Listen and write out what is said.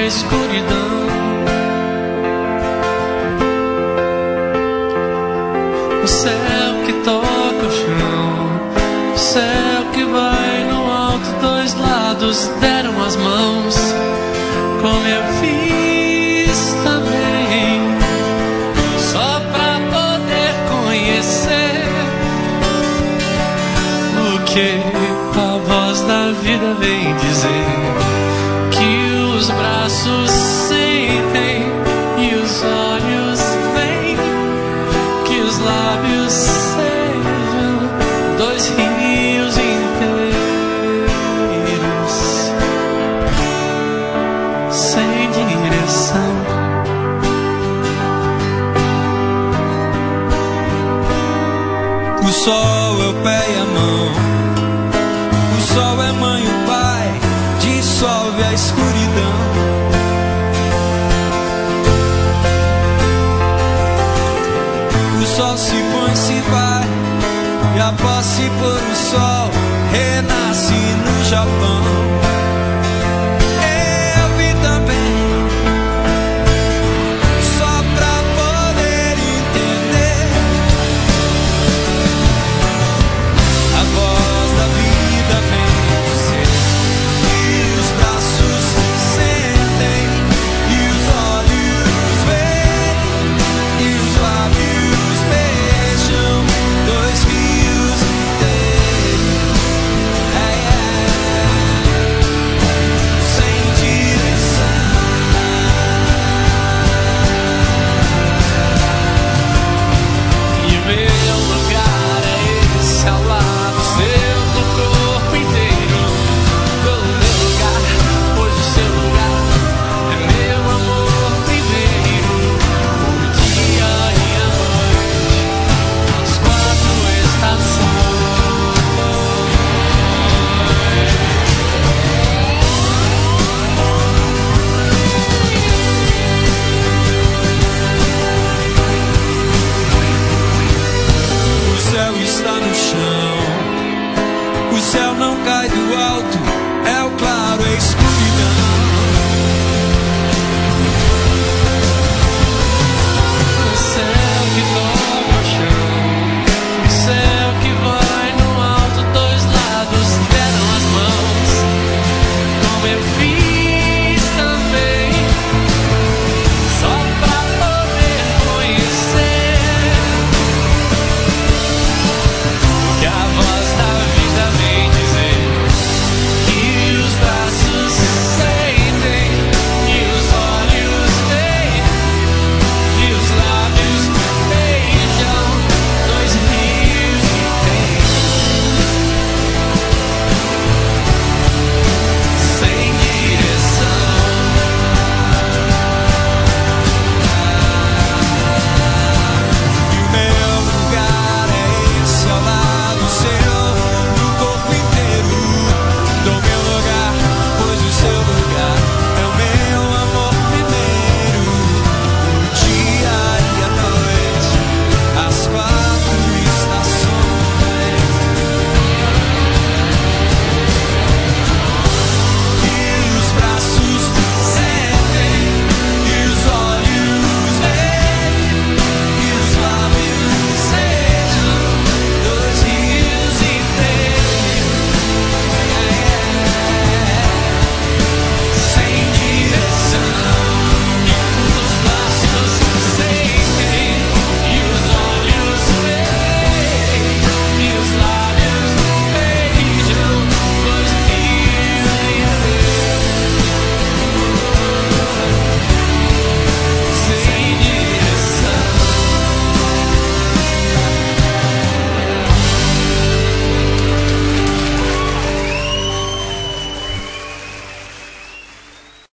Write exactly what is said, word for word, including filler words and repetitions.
a escuridão. O céu que toca o chão, o céu que vai no alto, dois lados deram as mãos, como eu fiz também, só pra poder conhecer o que a voz da vida vem dizer, que os braços sentem e os olhos veem, que os lábios sejam dois rios inteiros sem direção. O sol é o pé e a mão, o sol é mãe e o pai, dissolve a escuridão. O sol se põe, se vai, e após se pôr o sol, renasce no Japão.